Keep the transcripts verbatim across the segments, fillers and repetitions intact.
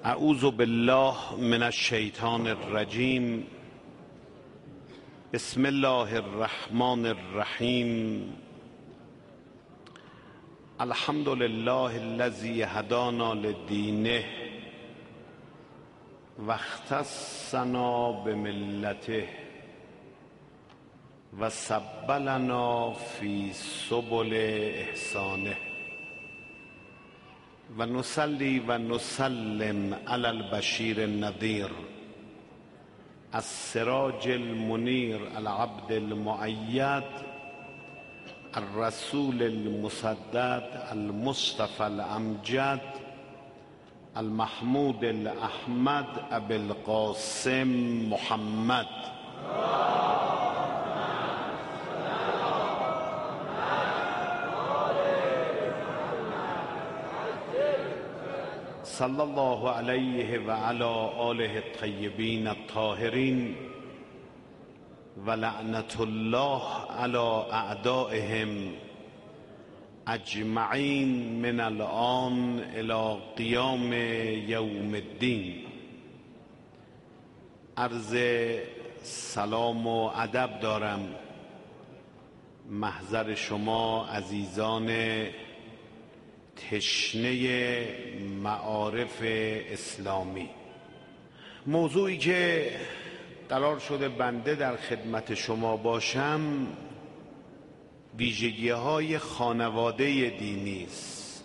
اعوذ بالله من الشیطان الرجیم. بسم الله الرحمن الرحیم. الحمد لله الذی هدانا لدینه و اختصنا بملته و سبلنا فی سبل احسانه و نصلی و نسلم علی البشیر النذیر السراج المنیر العبد المؤید الرسول المسدد المصطفى الامجد المحمود الاحمد ابی القاسم محمد صلی الله علیه و علی آله الطیبین الطاهرین و لعنت الله علی اعدائهم اجمعین من الآن الی قیام یوم الدین. عرض سلام و ادب دارم محضر شما عزیزان تشنه معارف اسلامی. موضوعی که قرار شده بنده در خدمت شما باشم ویژگی های خانواده دینی است.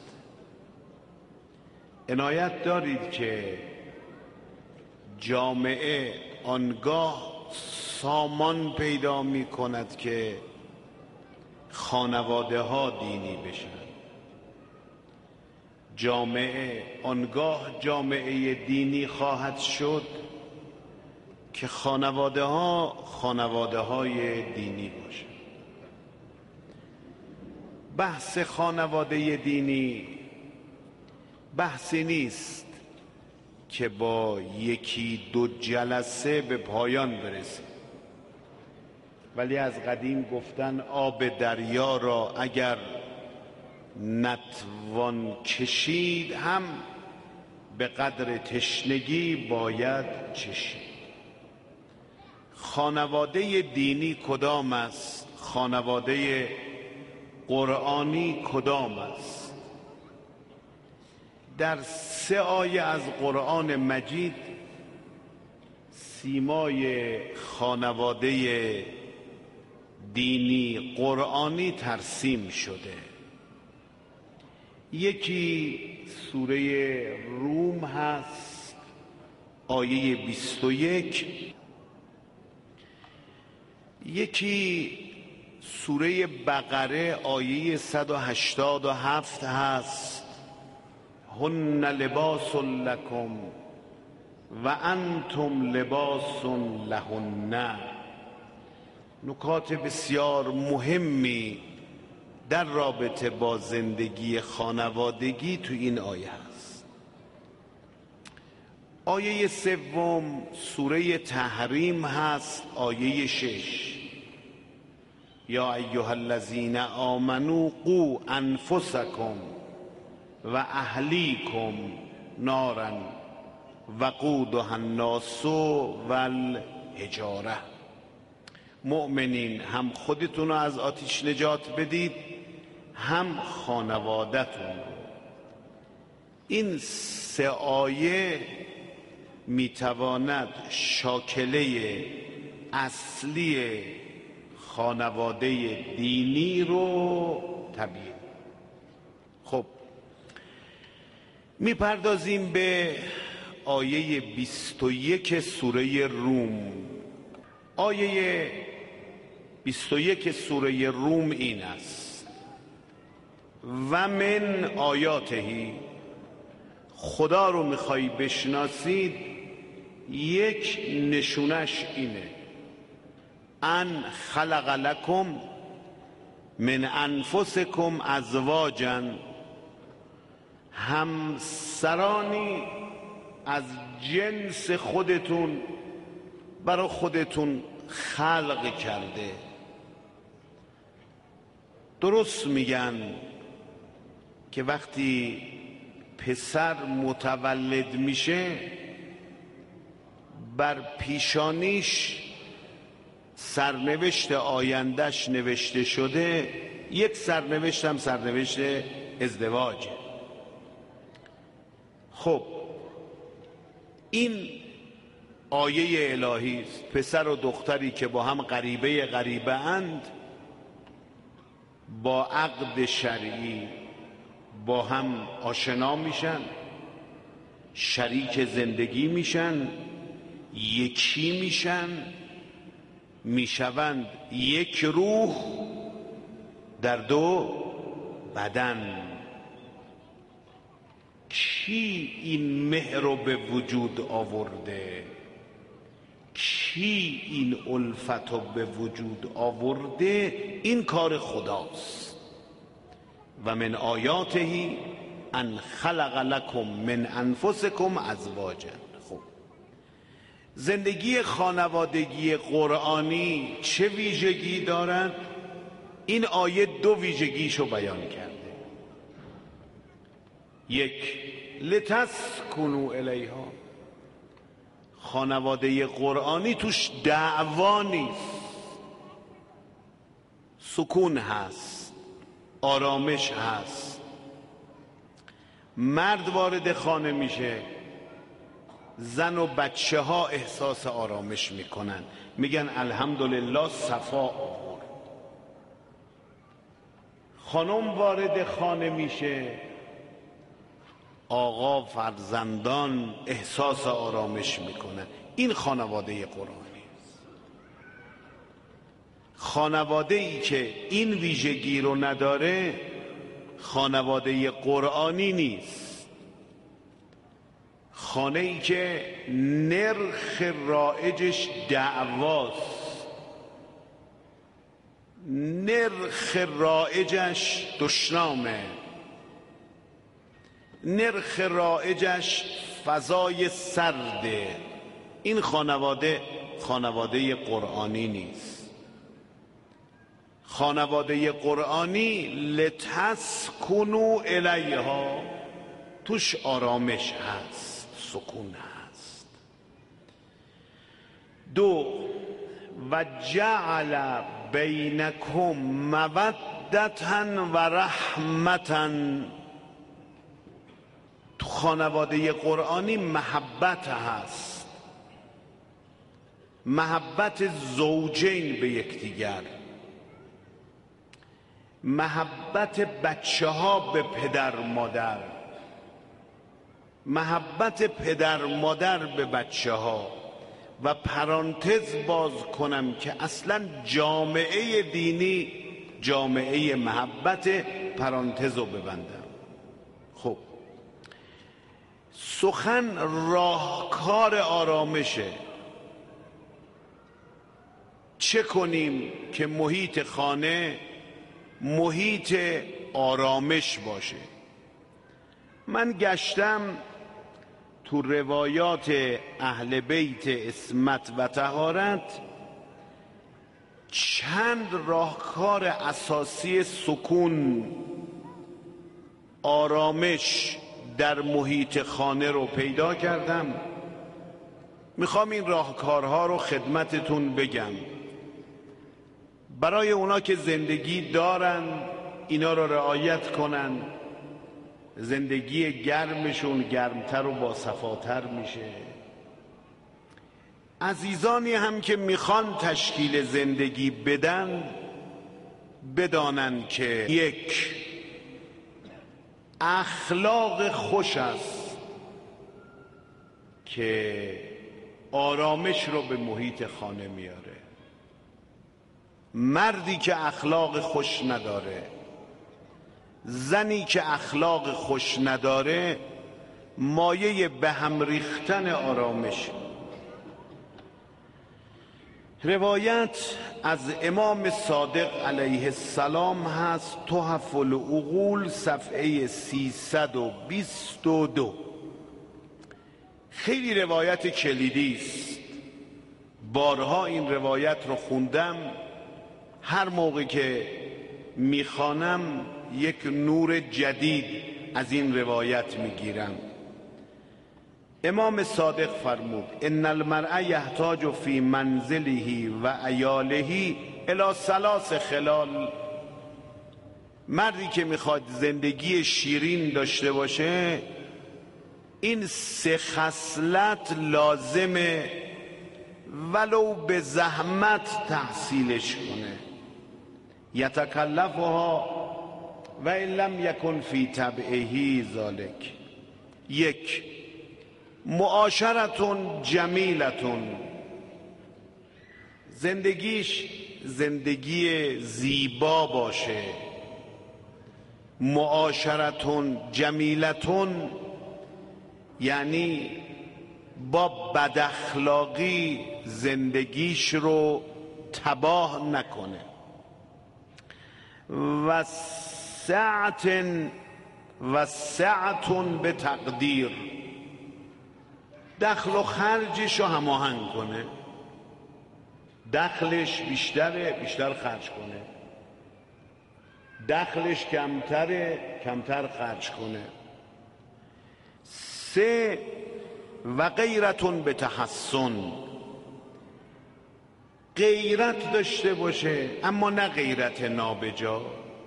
عنایت دارید که جامعه آنگاه سامان پیدا می کند که خانواده ها دینی بشن. جامعه آنگاه جامعه دینی خواهد شد که خانواده ها خانواده های دینی باشند. بحث خانواده دینی بحثی نیست که با یکی دو جلسه به پایان برسه، ولی از قدیم گفتن آب دریا را اگر نتوان کشید هم به قدر تشنگی باید چشید. خانواده دینی کدام است؟ خانواده قرآنی کدام است؟ در سه آیه از قرآن مجید سیمای خانواده دینی قرآنی ترسیم شده. یکی سوره روم هست آیه بیست و یک، یکی سوره بقره آیه صد و هشتاد و هفت هست هن لباس لکم و انتم لباس لهن. نکات بسیار مهمی در رابطه با زندگی خانوادگی تو این آیه هست. آیه سوم سوره تحریم هست آیه شش. یا ایها الذین آمنوا قوا انفسکم و اهلیکم نارا وقودها الناس والحجاره. مؤمنین هم خودتون رو از آتش نجات بدید هم خانوادتون رو. این سه آیه میتواند شاکله اصلی خانواده دینی رو تبیین. خب میپردازیم به آیه بیست و یک سوره روم. آیه بیست و یک سوره روم این است: و من آیاتهی. خدا رو میخوایی بشناسید یک نشونش اینه: ان خلق لکم من انفسکم ازواجا، همسرانی از جنس خودتون برای خودتون خلق کرده. درست میگن که وقتی پسر متولد میشه بر پیشانیش سرنوشت آیندهش نوشته شده، یک سرنوشت هم سرنوشت ازدواجه. خب این آیه الهی است. پسر و دختری که با هم غریبه غریبه اند، با عقد شرعی با هم آشنا میشن، شریک زندگی میشن، یکی میشن، میشوند یک روح در دو بدن. کی این مهر رو به وجود آورده؟ کی این الفت رو به وجود آورده؟ این کار خداست. و من آیاته ان خلق لکم من انفسکم ازواجا. خب زندگی خانوادگی قرآنی چه ویژگی دارد؟ این آیه دو ویژگیشو بیان کرده. یک، لتسکنوا الیها. خانواده قرآنی توش دعوا نیست، سکون هست، آرامش هست. مرد وارد خانه میشه، زن و بچه ها احساس آرامش میکنن، میگن الحمدلله صفا آورد. خانم وارد خانه میشه، آقا فرزندان احساس آرامش میکنن. این خانواده قرآنی است. خانواده ای که این ویژگی رو نداره خانواده قرآنی نیست. خانه ای که نرخ رایجش دعواست، نرخ رایجش دشنامه، نرخ رایجش فضای سرده. این خانواده خانواده قرآنی نیست. خانواده قرآنی لتسکنوا الیها، توش آرامش هست، سکون هست. دو، و جعل بینکم مودة و رحمة. تو خانواده قرآنی محبت هست، محبت زوجین به یکدیگر، محبت بچه ها به پدر مادر، محبت پدر مادر به بچه ها. و پرانتز باز کنم که اصلا جامعه دینی جامعه محبت، پرانتز رو ببندم. خب سخن راهکار آرامشه. چه کنیم که محیط خانه محیط آرامش باشه؟ من گشتم تو روایات اهل بیت عصمت و طهارت چند راهکار اساسی سکون، آرامش در محیط خانه رو پیدا کردم. میخوام این راهکارها رو خدمتتون بگم برای اونا که زندگی دارن، اینا رو رعایت کنن، زندگی گرمشون گرمتر و باصفاتر میشه. عزیزانی هم که میخوان تشکیل زندگی بدن بدانن که یک، اخلاق خوش است که آرامش رو به محیط خانه میاره. مردی که اخلاق خوش نداره، زنی که اخلاق خوش نداره، مایه به هم ریختن آرامش. روایت از امام صادق علیه السلام هست، تحف العقول صفحه سیصد و بیست و دو. خیلی روایت کلیدی است. بارها این روایت رو خوندم. هر موقع که میخوانم یک نور جدید از این روایت میگیرم. امام صادق فرمود ان المرء یحتاج فی منزله و عیاله الی ثلاث خلال. مردی که میخواد زندگی شیرین داشته باشه این سه خصلت لازمه ولو به زحمت تحصیلش کنه. یتکلفها و ان لم یکن فی طبعه ذلک. یک، معاشرتون جمیلتون، زندگیش زندگی زیبا باشه. معاشرتون جمیلتون یعنی با بداخلاقی زندگیش رو تباه نکنه. و سعتن و سعتون به تقدیر، دخل و خرجش رو هماهنگ کنه. دخلش بیشتره بیشتر خرج کنه، دخلش کمتره کمتر خرج کنه. سه، و غیرتون به تحسن، غیرت داشته باشه اما نه غیرت نابجا.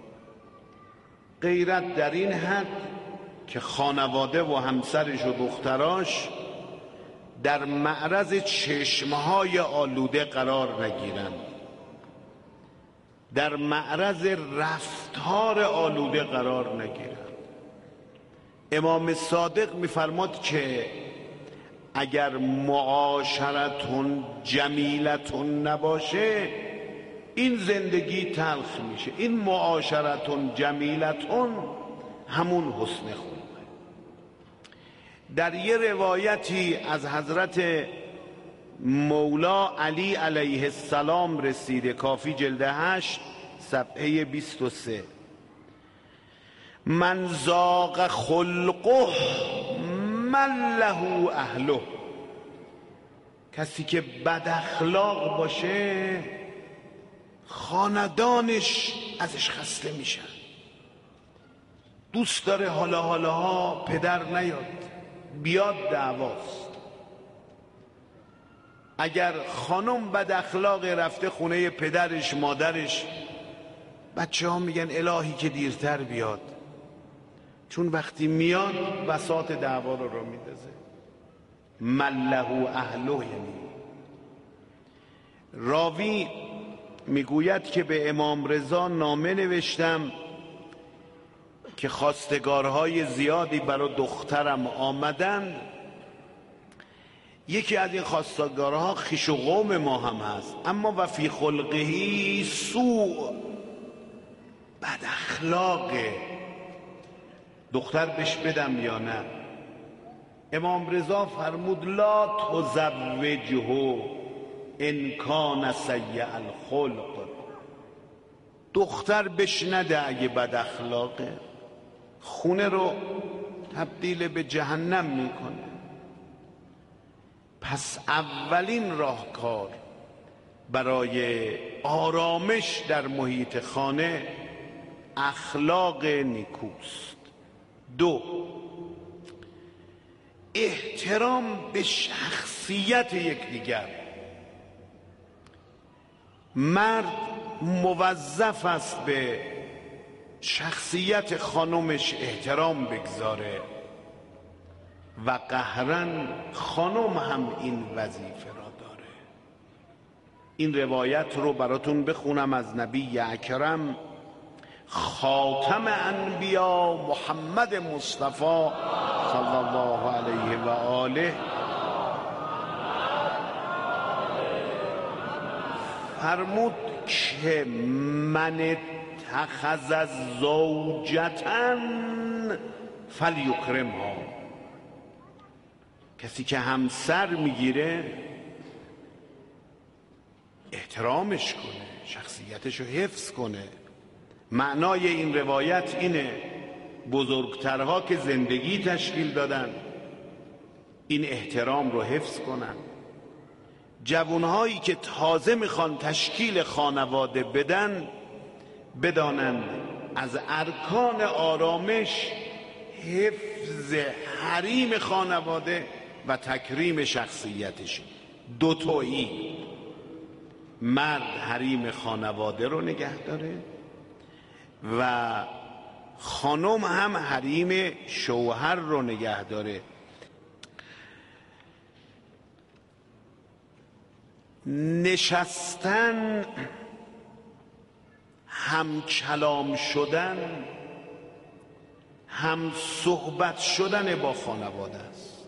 غیرت در این حد که خانواده و همسرش و دختراش در معرض چشمهای آلوده قرار نگیرند، در معرض رفتار آلوده قرار نگیرند. امام صادق میفرماد که اگر معاشرتون جمیلتون نباشه این زندگی تلخ میشه. این معاشرتون جمیلتون همون حسن خلقه. در یه روایتی از حضرت مولا علی علیه السلام رسیده، کافی جلد هشت صفحه بیست و سه، من ذاق خلقه من له اهله. کسی که بد اخلاق باشه خاندانش ازش خسته میشن. دوست داره حالا حالا ها پدر نیاد، بیاد دعواست. اگر خانم بد اخلاق رفته خونه پدرش مادرش، بچه ها میگن الهی که دیرتر بیاد، چون وقتی میاد بساط دعوا رو رو میدازه. من له اهله، یعنی راوی میگوید که به امام رضا نامه نوشتم که خواستگارهای زیادی برای دخترم آمدن. یکی از این خواستگارها خویش و قوم ما هم هست، اما و فی خلقه سوء، بد اخلاقه. دختر بهش بدم یا نه؟ امام رضا فرمود لا تزوجه ان کان سیء الخلق. دختر بهش نده اگه بد اخلاقه، خونه رو تبدیل به جهنم میکنه. پس اولین راهکار برای آرامش در محیط خانه اخلاق نیکوست. دو، احترام به شخصیت یکدیگر. مرد موظف است به شخصیت خانمش احترام بگذاره و قهرا خانم هم این وظیفه را داره. این روایت رو براتون بخونم از نبی اکرم خاتم انبیا محمد مصطفی صلی الله علیه و آله فرمود که من اتخذ زوجة فلیکرمها. کسی که همسر میگیره احترامش کنه، شخصیتش رو حفظ کنه. معنای این روایت اینه بزرگترها که زندگی تشکیل دادن این احترام رو حفظ کنن. جوانهایی که تازه میخوان تشکیل خانواده بدن بدانند از ارکان آرامش حفظ حریم خانواده و تکریم شخصیتش. دوتایی، مرد حریم خانواده رو نگه داره و خانم هم حریم شوهر رو نگه داره. نشستن، هم کلام شدن، هم صحبت شدن با خانواده است.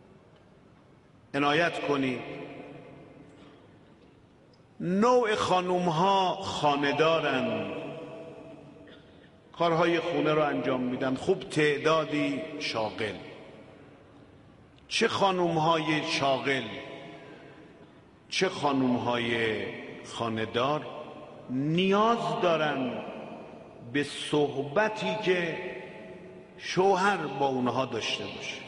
عنایت کنید نوع خانوم ها خانه‌دارن، کارهای خونه رو انجام میدن، خوب تعدادی شاغل. چه خانوم های شاغل چه خانوم های خانه‌دار نیاز دارن به صحبتی که شوهر با اونها داشته باشه،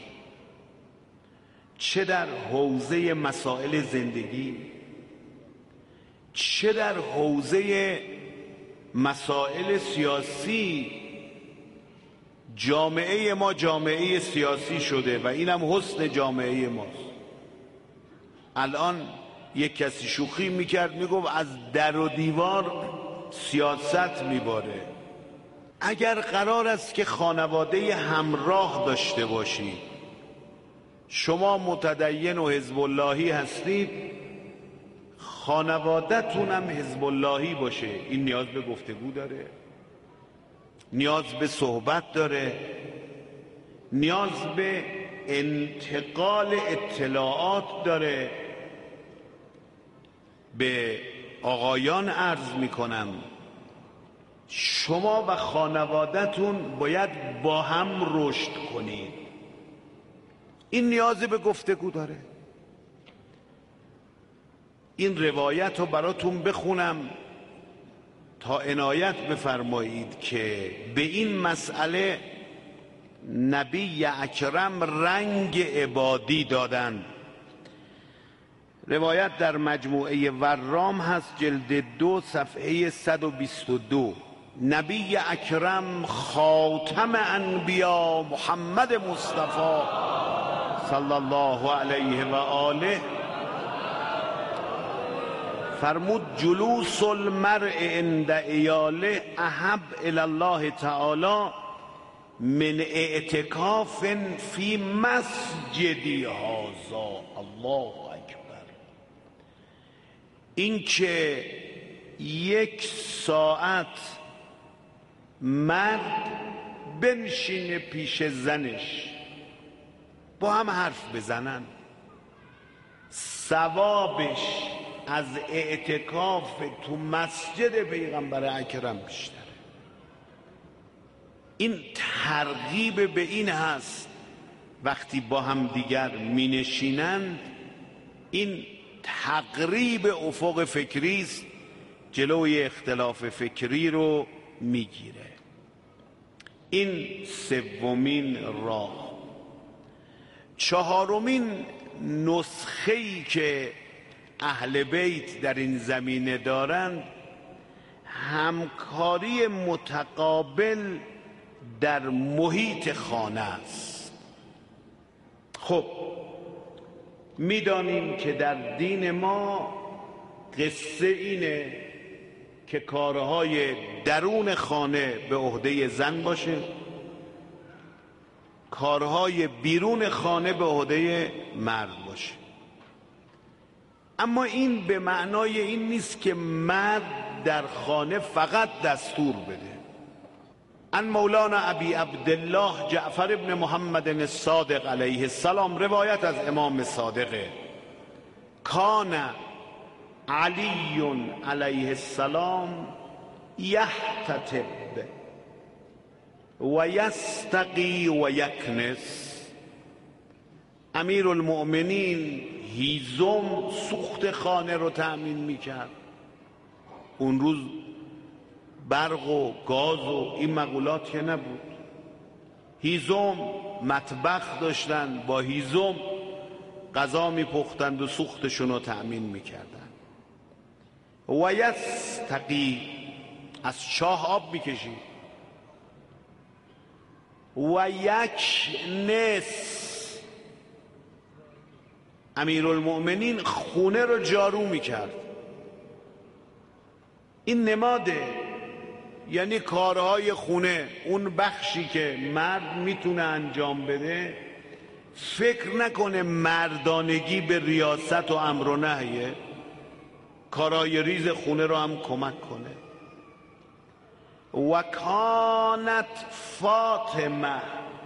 چه در حوزه مسائل زندگی، چه در حوزه مسائل سیاسی. جامعه ما جامعه سیاسی شده و اینم حسن جامعه ماست. الان یک کسی شوخی میکرد میگفت از در و دیوار سیاست میباره. اگر قرار است که خانواده همراه داشته باشید، شما متدین و حزب اللهی هستید، خانواده‌تون هم حزب اللهی باشه، این نیاز به گفتگو داره، نیاز به صحبت داره، نیاز به انتقال اطلاعات داره. به آقایان عرض میکنم شما و خانواده‌تون باید با هم رشد کنید. این نیاز به گفتگو داره. این روایت رو براتون بخونم تا عنایت بفرمایید که به این مسئله نبی اکرم رنگ عبادی دادن. روایت در مجموعه ورام هست، جلد دو صفحه صد و بیست و دو. نبی اکرم خاتم انبیا محمد مصطفی صلی الله علیه و آله فرمود جلوس المرء عند عیاله احب الی الله تعالی من اعتکاف فی مسجدی هذا. الله اکبر. این که یک ساعت مرد بنشینه پیش زنش با هم حرف بزنن، ثوابش از اعتکاف تو مسجد پیغمبر اکرم بیشتره. این ترغیب به این هست وقتی با هم دیگر می نشینند، این تقریب افق فکری است، جلوی اختلاف فکری رو میگیره. این سومین راه. چهارمین نسخه‌ای که اهل بیت در این زمینه دارند همکاری متقابل در محیط خانه است. خب میدانیم که در دین ما قصه اینه که کارهای درون خانه به عهده زن باشه، کارهای بیرون خانه به عهده مرد باشه. اما این به معنای این نیست که مرد در خانه فقط دستور بده. ان مولانا ابی عبدالله جعفر ابن محمد الصادق علیه السلام، روایت از امام صادقه، کان علی علیه السلام یحتطب و یستقی و یکنس. امیر المؤمنین هیزم سوخت خانه رو تأمین میکرد. اون روز برق و گاز و این مقولات که نبود. هیزم مطبخ داشتن، با هیزم غذا میپختند و سوختشون رو تأمین میکردن. و یستقی، از چاه آب میکشید. و یک نصف. امیرالمؤمنین خونه رو جارو میکرد. این نماده، یعنی کارهای خونه، اون بخشی که مرد میتونه انجام بده. فکر نکنه مردانگی به ریاست و امر و نهیه، کارهای ریز خونه رو هم کمک کنه. و کانت فاطمه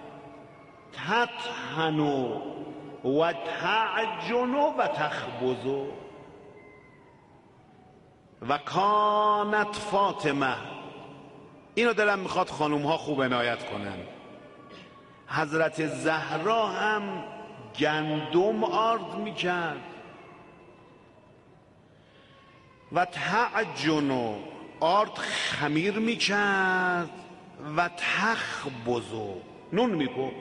تطحن و تعجن و تخبز. و کانت فاطمه، اینو دلم میخواد خانوم ها خوب عنایت کنن. حضرت زهرا هم گندم آرد میکرد و تعجن و آرد خمیر میکرد و تخبز و نون میپخت.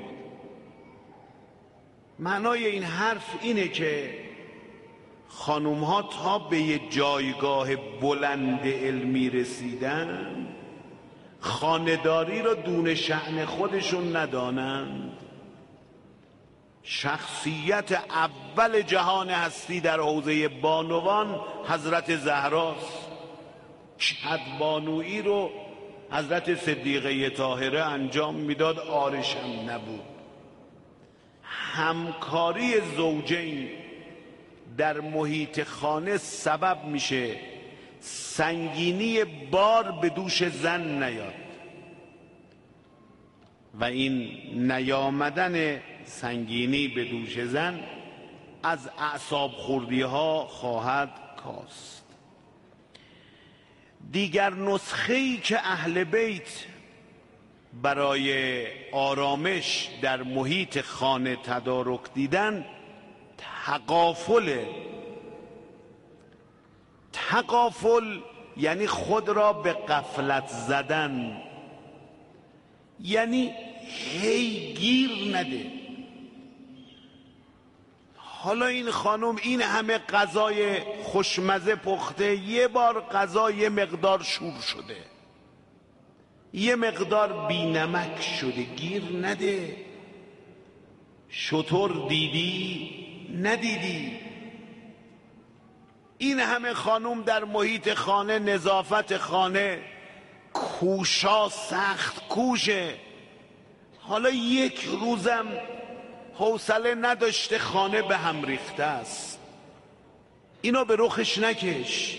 معنای این حرف اینه که خانوم ها تا به یه جایگاه بلند علمی رسیدن، خانه‌داری را دون شأن خودشون ندانند. شخصیت اول جهان هستی در حوزه بانوان حضرت زهراست. کدبانویی رو حضرت صدیقه طاهره انجام میداد، عارش هم نبود. همکاری زوجین در محیط خانه سبب میشه سنگینی بار به دوش زن نیاد و این نیامدن سنگینی به دوش زن از اعصاب خوردی ها خواهد کاست. دیگر نسخه‌ای که اهل بیت برای آرامش در محیط خانه تدارک دیدن تغافل. تغافل یعنی خود را به غفلت زدن، یعنی هی گیر نده. حالا این خانم این همه غذای خوشمزه پخته، یه بار غذا یه مقدار شور شده، یه مقدار بی نمک شده، گیر نده. شطور دیدی ندیدی. این همه خانم در محیط خانه، نظافت خانه، کوشا سخت کوشه. حالا یک روزم حوصله نداشته، خانه به هم ریخته است. اینو به رخش نکش.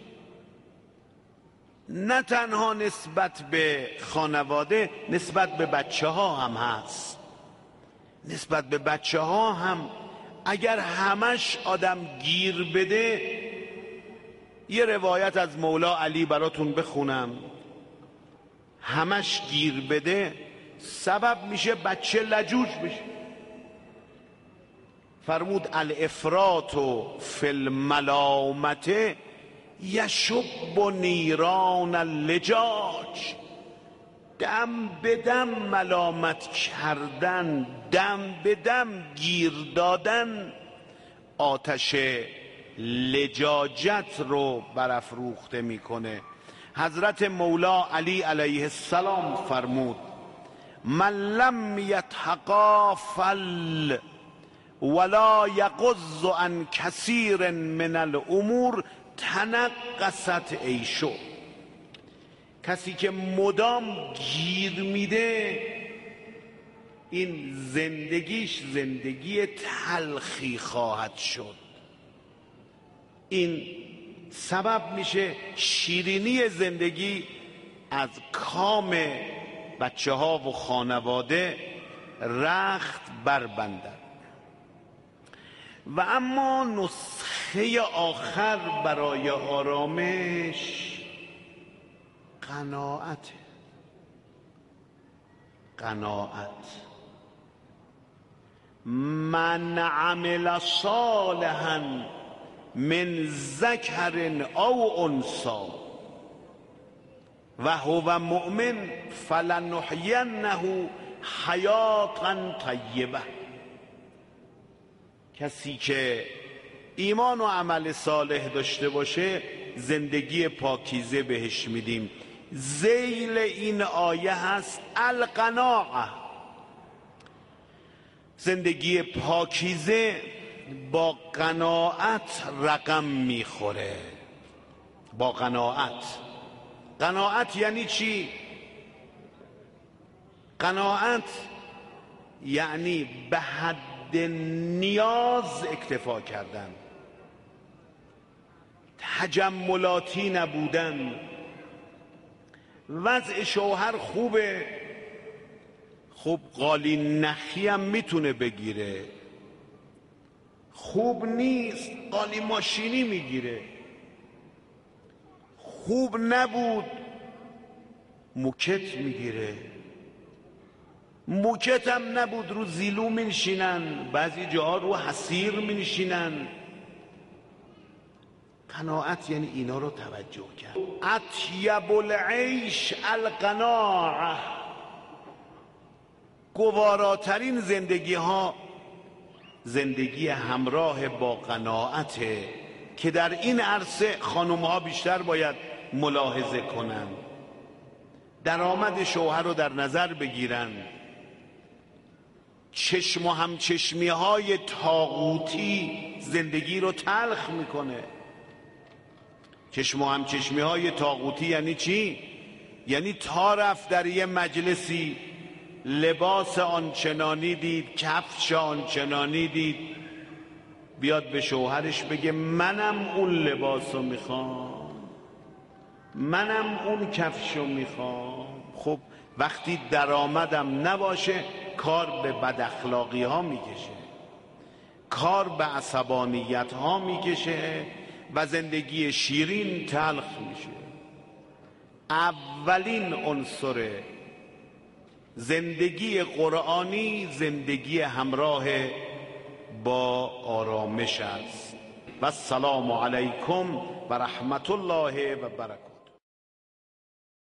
نه تنها نسبت به خانواده، نسبت به بچه ها هم هست. نسبت به بچه ها هم اگر همش آدم گیر بده، یه روایت از مولا علی براتون بخونم، همش گیر بده سبب میشه بچه لجوج بشه. فرمود الافراط فی الملامت یشب نیران اللجاج. دم به دم ملامت کردن، دم به دم گیر دادن، آتش لجاجت رو برافروخته میکنه. حضرت مولا علی علیه السلام فرمود من لم یتغافل ولا یغض عن کثیر من الامور تنقصت عیشو. کسی که مدام گیر میده، این زندگیش زندگی تلخی خواهد شد. این سبب میشه شیرینی زندگی از کام بچه ها و خانواده رخت بربندد. و اما نسخه آخر برای آرامش قناعت. قناعت. من عمل صالحا من ذکر او انثی و هو مؤمن فلنحینه حیاتا طیبه. کسی که ایمان و عمل صالح داشته باشه زندگی پاکیزه بهش میدیم. ذیل این آیه هست القناعه. زندگی پاکیزه با قناعت رقم میخوره. با قناعت. قناعت یعنی چی؟ قناعت یعنی به حد نیاز اکتفا کردن، تجملاتی نبودن. وضع شوهر خوبه، خب قالی نخی هم میتونه بگیره. خوب نیست، قالی ماشینی میگیره. خوب نبود، موکت میگیره. موکت هم نبود، رو زیلو مینشینن، بعضی جاها رو حسیر مینشینن. قناعت یعنی اینا رو توجه کرد. اطیب العیش القناعه. گواراترین زندگی ها زندگی همراه با قناعته که در این عرصه خانم ها بیشتر باید ملاحظه کنن. درآمد شوهر رو در نظر بگیرن. چشم و همچشمی های طاغوتی زندگی رو تلخ میکنه. چشم و همچشمی های طاغوتی یعنی چی؟ یعنی تا رفت در یه مجلسی لباس آنچنانی دید، کفش آنچنانی دید، بیاد به شوهرش بگه منم اون لباس رو میخوام، منم اون کفش رو میخوام. خب وقتی درآمدم نباشه کار به بد اخلاقی ها میکشه، کار به عصبانیت ها میکشه و زندگی شیرین تلخ میشه. اولین عنصر زندگی قرآنی زندگی همراه با آرامش است. و السلام علیکم و رحمت الله و برکاته.